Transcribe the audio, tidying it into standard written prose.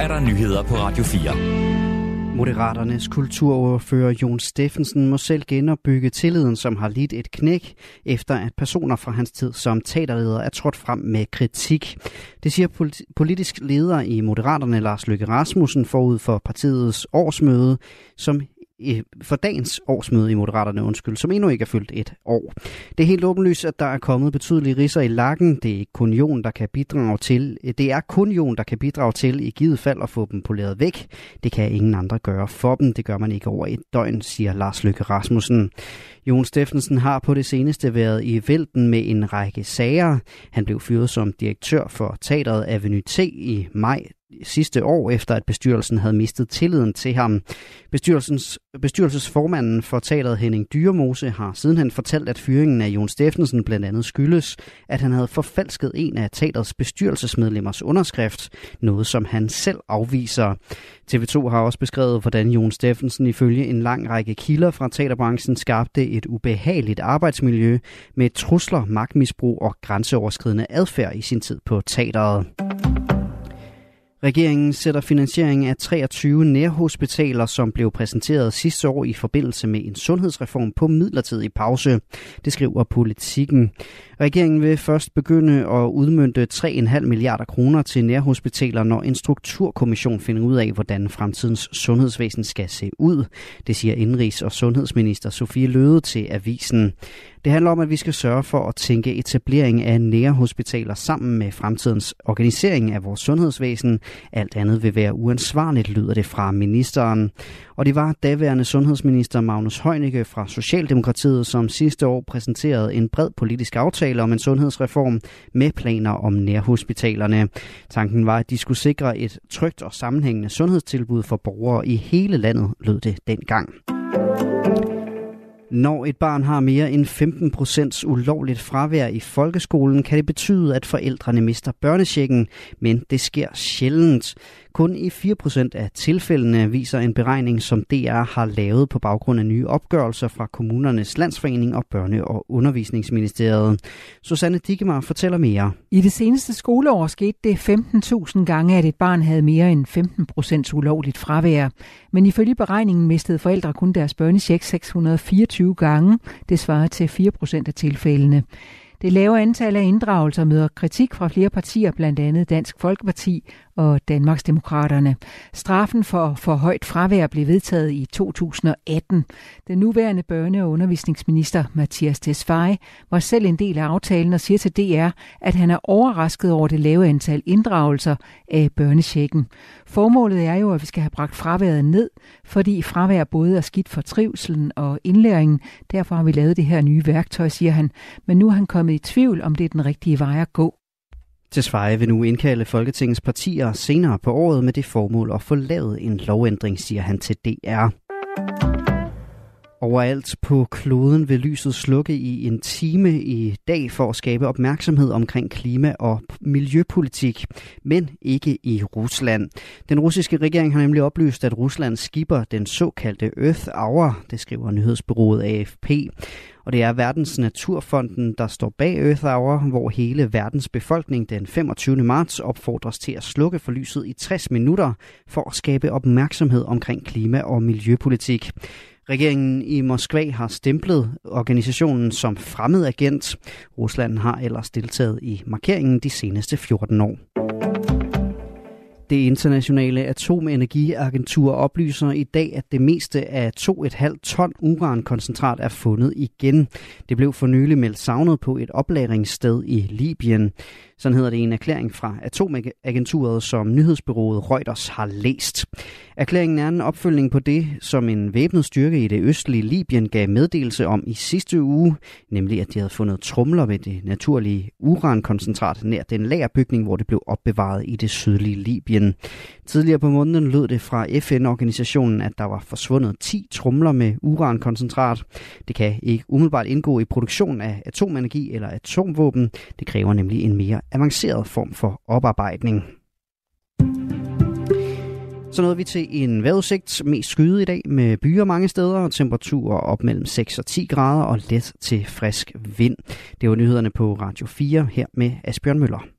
er der nyheder på Radio 4. Moderaternes kulturordfører Jon Steffensen må selv genopbygge tilliden, som har lidt et knæk, efter at personer fra hans tid som teaterleder er trådt frem med kritik. Det siger politisk leder i Moderaterne Lars Løkke Rasmussen forud for partiets årsmøde, for dagens årsmøde i Moderaterne, som endnu ikke er fyldt et år. Det er helt åbenlyst, at der er kommet betydelige ridser i lakken. Det er kun Jon, der kan bidrage til i givet fald at få dem poleret væk. Det kan ingen andre gøre for dem. Det gør man ikke over et døgn, siger Lars Løkke Rasmussen. Jon Steffensen har på det seneste været i vælten med en række sager. Han blev fyret som direktør for teateret Avenue T i maj sidste år, efter at bestyrelsen havde mistet tilliden til ham. Bestyrelsesformanden for teateret Henning Dyremose har sidenhen fortalt, at fyringen af Jon Steffensen blandt andet skyldes, at han havde forfalsket en af teaterets bestyrelsesmedlemmers underskrift, noget som han selv afviser. TV2 har også beskrevet, hvordan Jon Steffensen ifølge en lang række kilder fra teaterbranchen skabte et ubehageligt arbejdsmiljø med trusler, magtmisbrug og grænseoverskridende adfærd i sin tid på teateret. Regeringen sætter finansiering af 23 nærhospitaler, som blev præsenteret sidste år i forbindelse med en sundhedsreform på midlertidig pause. Det skriver Politikken. Regeringen vil først begynde at udmønte 3,5 milliarder kroner til nærhospitaler, når en strukturkommission finder ud af, hvordan fremtidens sundhedsvæsen skal se ud. Det siger Indenrigs- og Sundhedsminister Sophie Løhde til Avisen. Det handler om, at vi skal sørge for at tænke etablering af nærhospitaler sammen med fremtidens organisering af vores sundhedsvæsen. Alt andet vil være uansvarligt, lyder det fra ministeren. Og det var daværende sundhedsminister Magnus Heunicke fra Socialdemokratiet, som sidste år præsenterede en bred politisk aftale om en sundhedsreform med planer om nærhospitalerne. Tanken var, at de skulle sikre et trygt og sammenhængende sundhedstilbud for borgere i hele landet, lød det dengang. Når et barn har mere end 15% ulovligt fravær i folkeskolen, kan det betyde, at forældrene mister børnechecken, men det sker sjældent. Kun i 4% af tilfældene, viser en beregning, som DR har lavet på baggrund af nye opgørelser fra Kommunernes Landsforening og Børne- og Undervisningsministeriet. Susanne Dickemar fortæller mere. I det seneste skoleår skete det 15.000 gange, at et barn havde mere end 15% ulovligt fravær. Men ifølge beregningen mistede forældre kun deres børnecheck 624 gange. Det svarer til 4% af tilfældene. Det lave antal af inddragelser møder kritik fra flere partier, blandt andet Dansk Folkeparti og Danmarksdemokraterne. Straffen for højt fravær blev vedtaget i 2018. Den nuværende børne- og undervisningsminister Mattias Tesfaye var selv en del af aftalen og siger til DR, at han er overrasket over det lave antal inddragelser af børnechecken. Formålet er jo, at vi skal have bragt fraværet ned, fordi fravær både er skidt for trivselen og indlæringen. Derfor har vi lavet det her nye værktøj, siger han. Men nu er han kommet i tvivl, om det er den rigtige vej at gå. Tesfaye vil nu indkalde Folketingets partier senere på året med det formål at få lavet en lovændring, siger han til DR. Overalt på kloden vil lyset slukke i en time i dag for at skabe opmærksomhed omkring klima- og miljøpolitik, men ikke i Rusland. Den russiske regering har nemlig oplyst, at Rusland skipper den såkaldte Earth Hour, det skriver nyhedsbureauet AFP. Og det er Verdens Naturfonden, der står bag Earth Hour, hvor hele verdens befolkning den 25. marts opfordres til at slukke for lyset i 60 minutter for at skabe opmærksomhed omkring klima- og miljøpolitik. Regeringen i Moskva har stemplet organisationen som fremmed agent. Rusland har ellers deltaget i markeringen de seneste 14 år. Det internationale atomenergiagentur oplyser i dag, at det meste af 2,5 ton urankoncentrat er fundet igen. Det blev for nylig meldt savnet på et oplagringssted i Libyen. Sådan hedder det i en erklæring fra atomagenturet, som nyhedsbureauet Reuters har læst. Erklæringen er en opfølgning på det, som en væbnet styrke i det østlige Libyen gav meddelelse om i sidste uge, nemlig at de havde fundet tromler ved det naturlige urankoncentrat nær den lagerbygning, hvor det blev opbevaret i det sydlige Libyen. Tidligere på måneden lød det fra FN-organisationen, at der var forsvundet 10 tromler med urankoncentrat. Det kan ikke umiddelbart indgå i produktion af atomenergi eller atomvåben. Det kræver nemlig en mere avanceret form for oparbejdning. Så nåede vi til en vejrudsigt. Mest skyde i dag med byer mange steder og temperaturer op mellem 6 og 10 grader og let til frisk vind. Det var nyhederne på Radio 4 her med Asbjørn Møller.